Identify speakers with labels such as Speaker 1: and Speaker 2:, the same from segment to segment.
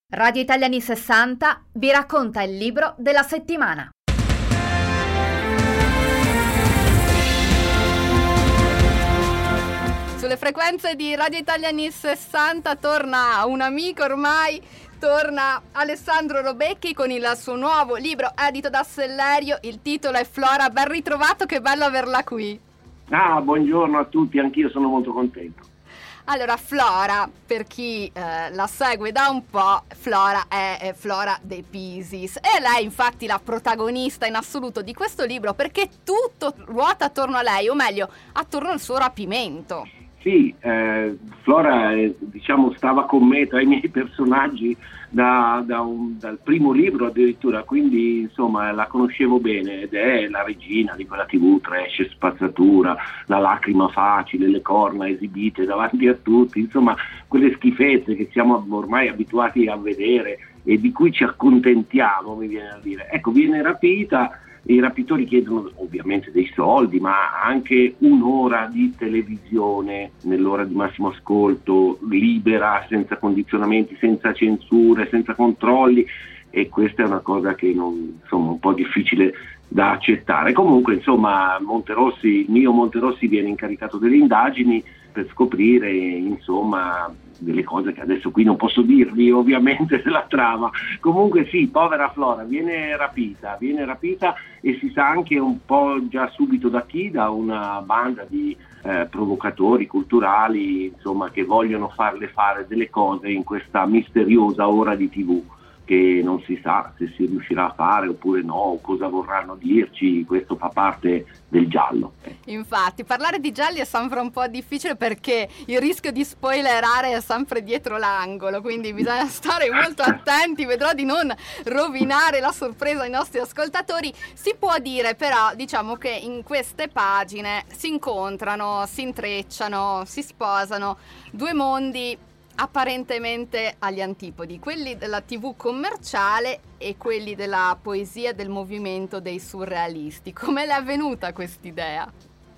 Speaker 1: Radio Italiani 60 vi racconta il libro della settimana.
Speaker 2: Sulle frequenze di Radio Italiani 60 torna un amico ormai, torna Alessandro Robecchi con il suo nuovo libro edito da Sellerio. Il titolo è Flora. Ben ritrovato, che bello averla qui.
Speaker 3: Buongiorno a tutti, anch'io sono molto contento.
Speaker 2: Allora, Flora, per chi la segue da un po', Flora è Flora De Pisis e lei infatti la protagonista in assoluto di questo libro, perché tutto ruota attorno a lei, o meglio, attorno al suo rapimento.
Speaker 3: Sì, Flora stava con me tra i miei personaggi dal primo libro addirittura, quindi insomma la conoscevo bene ed è la regina di quella TV trash, spazzatura, la lacrima facile, le corna esibite davanti a tutti, insomma quelle schifezze che siamo ormai abituati a vedere e di cui ci accontentiamo, mi viene a dire. Ecco, viene rapita. I rapitori chiedono ovviamente dei soldi, ma anche un'ora di televisione nell'ora di massimo ascolto, libera, senza condizionamenti, senza censure, senza controlli, e questa è una cosa che un po' difficile da accettare. Comunque, insomma, il mio Monterossi viene incaricato delle indagini per scoprire, insomma, delle cose che adesso qui non posso dirvi ovviamente della trama. Comunque sì, povera Flora viene rapita e si sa anche un po' già subito da chi, da una banda di provocatori culturali, insomma, che vogliono farle fare delle cose in questa misteriosa ora di TV che non si sa se si riuscirà a fare oppure no, o cosa vorranno dirci. Questo fa parte del giallo.
Speaker 2: Infatti, parlare di gialli è sempre un po' difficile perché il rischio di spoilerare è sempre dietro l'angolo, quindi bisogna stare molto attenti. Vedrò di non rovinare la sorpresa ai nostri ascoltatori. Si può dire però, diciamo, che in queste pagine si incontrano, si intrecciano, si sposano due mondi apparentemente agli antipodi, quelli della TV commerciale e quelli della poesia, del movimento dei surrealisti. Come le è venuta quest'idea?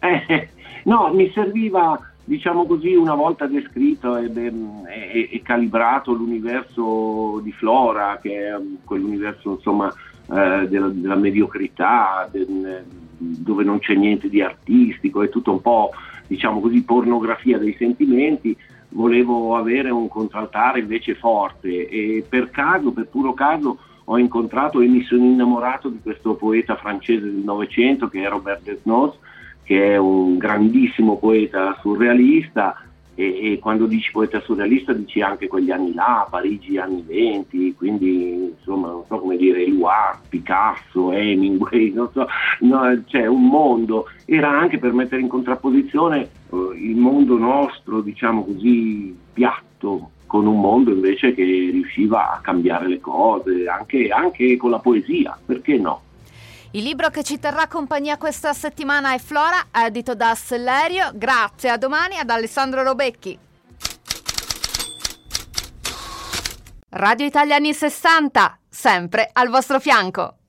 Speaker 3: No, mi serviva, diciamo così, una volta descritto e calibrato l'universo di Flora, che è quell'universo, insomma, della mediocrità, dove non c'è niente di artistico, è tutto un po', diciamo così, pornografia dei sentimenti. Volevo avere un contraltare invece forte e per puro caso ho incontrato e mi sono innamorato di questo poeta francese del Novecento che è Robert Desnos, che è un grandissimo poeta surrealista, e quando dici poeta surrealista dici anche quegli anni là, Parigi anni 20, quindi insomma non so come dire, Eluard, Picasso, Hemingway, non so, no, c'è un mondo. Era anche per mettere in contrapposizione il mondo nostro, diciamo così, piatto, con un mondo invece che riusciva a cambiare le cose, anche con la poesia, perché no?
Speaker 1: Il libro che ci terrà compagnia questa settimana è Flora, edito da Sellerio. Grazie, a domani, ad Alessandro Robecchi. Radio Italiani 60, sempre al vostro fianco.